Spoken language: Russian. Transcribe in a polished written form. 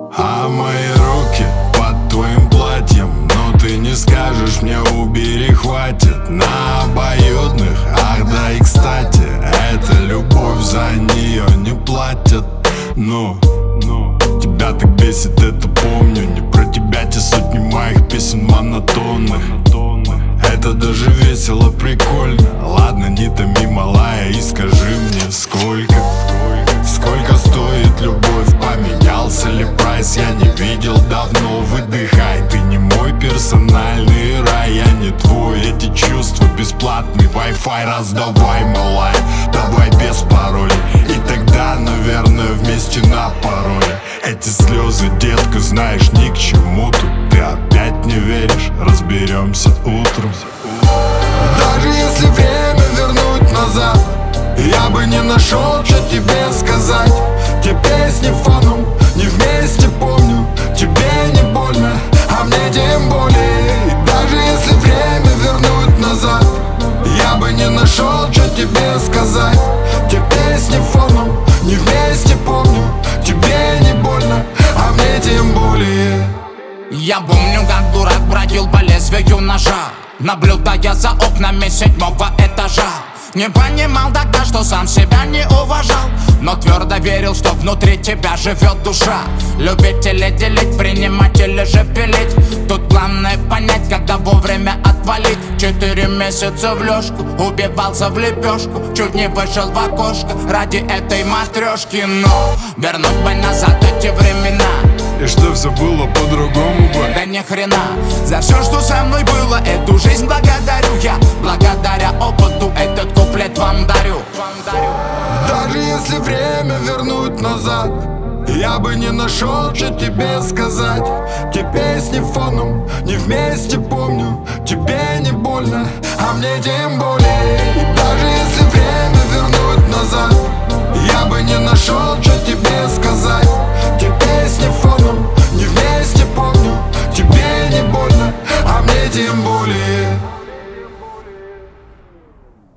А мои руки под твоим платьем, но ты не скажешь мне убери, хватит. На обоюдных, ах да и кстати, эта любовь, за нее не платят. Ну, тебя так бесит, это помню. Не про тебя те сотни моих песен монотонных. Это даже весело, прикольно. Ладно, не томи, малая, и скажи мне, сколько стоит любовь? Поменялся ли прайс? Я не видел давно. Выдыхай, ты не мой персональный рай. Я не твой, эти чувства бесплатный Wi-Fi. Раздавай, малая, давай без паролей. И тогда, наверное, вместе на пароле. Эти слезы, детка, знаешь, ни к чему тут. Ты опять не веришь, разберемся утром. Даже если время вернуть назад, я бы не нашел, что тебе сказать. Те песни фоном не вместе помню. Тебе не больно, а мне тем более. И даже если время вернуть назад, я бы не нашел, что тебе сказать. Те песни фоном не вместе помню. Тебе не больно, а мне тем более. Я помню, как дурак бродил по лезвию ножа, наблюдая за окнами 7-го этажа. Не понимал тогда, что сам себя не уважал, но твердо верил, что внутри тебя живет душа. Любить или делить, принимать или же пилить. Тут главное понять, когда вовремя отвалить. 4 месяца в лёжку, убивался в лепешку, чуть не вышел в окошко ради этой матрешки. Но вернуть бы назад эти времена, и что все было по-другому бы? да ни хрена. За все, что со мной было, эту жизнь благодарю я. Благодаря опыту этот куплет вам дарю. Даже если время вернуть назад, я бы не нашел, что тебе сказать. Те песни фоном не вместе помню. Тебе не больно, а мне тем более. И даже если время вернуть назад, я бы не нашел, что тебе